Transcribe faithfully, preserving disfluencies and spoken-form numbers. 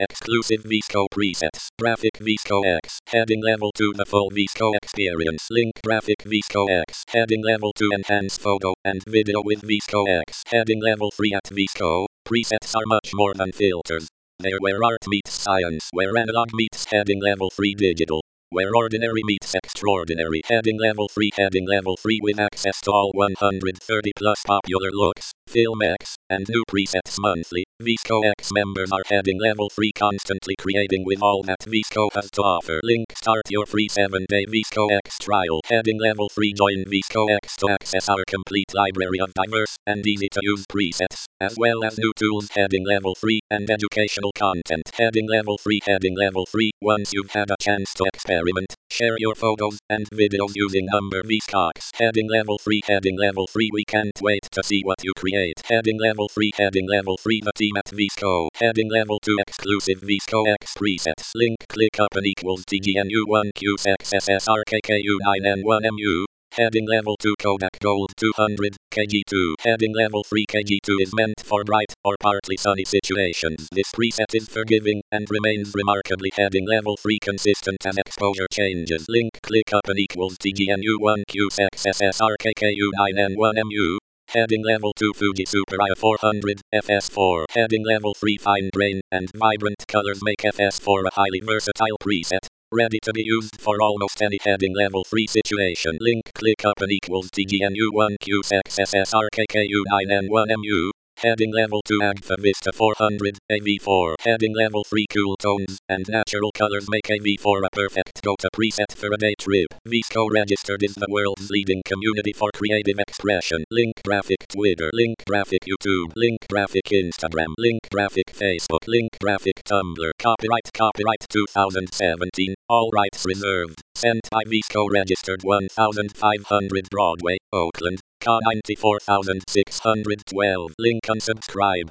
Exclusive VSCO presets. Graphic VSCO X. Heading level to the full VSCO experience. Link Graphic VSCO X. Heading level to enhance photo and video with VSCO X. Heading level three at VSCO. Presets are much more than filters. They're where art meets science. Where analog meets heading level three digital. Where ordinary meets extraordinary. Heading level three. Heading level three with access to all one hundred thirty plus popular looks, Film X, and new presets monthly. VSCO X members are heading level three, constantly creating with all that VSCO has to offer. Link start your free seven day VSCO X trial. Heading level three. Join VSCO X to access our complete library of diverse and easy to use presets, as well as new tools. Heading level three and educational content. Heading level three. Heading level three. Once you've had a chance to experiment, share your photos and videos using number VSCOX. Heading level three. Heading level three. We can't wait to see what you create. Heading level three. Heading level three. The team at VSCO. Heading level two. Exclusive VSCO X presets. Link click up and equals T G N U one Q X S S R K K U nine N one M U. Heading level two. Kodak Gold two hundred, K G two. Heading level three. K G two is meant for bright or partly sunny situations. This preset is forgiving and remains remarkably heading level three consistent as exposure changes. Link click up and equals T G N U one Q X S S R K K U nine N one M U. Heading level two. Fuji Super I four hundred, F S four. Heading level three. Fine grain and vibrant colors make F S four a highly versatile preset, ready to be used for almost any heading level three situation. Link click up and equals T G N U one Q X S S R K K U nine N one M U. Heading level two. Agfa Vista four hundred, A V four. Heading level three. Cool tones and natural colors make A V four a perfect go-to preset for a day trip. VSCO Registered is the world's leading community for creative expression. Link Graphic Twitter. Link Graphic YouTube. Link Graphic Instagram. Link Graphic Facebook. Link Graphic Tumblr. Copyright Copyright two thousand seventeen. All rights reserved. Sent by VSCO Registered one thousand five hundred Broadway, Oakland, C A ninety-four thousand six hundred twelve. Link unsubscribe.